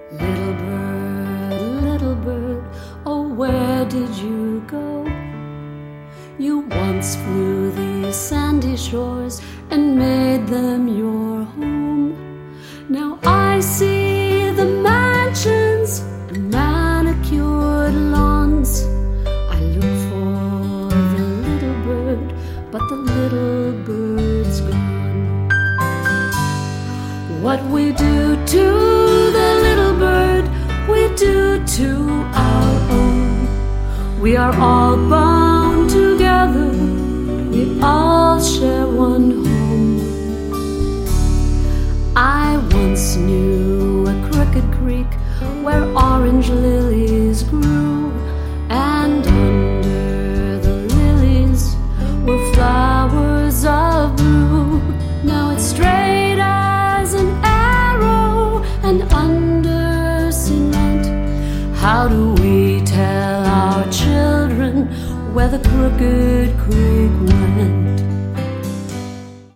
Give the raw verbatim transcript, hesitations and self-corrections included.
Little bird, little bird, oh, where did you go? You once flew these sandy shores and made them your home. Now I see the mansions and manicured lawns. I look for the little bird, but the little bird's gone. What we do to the little bird, we do to our own. We are all bound together, we all share one home. I once knew a crooked creek where orange lilies grew, and under the lilies were flowers of blue. Now it's straight as an arrow and under cement. How do we tell our children where the crooked creek went?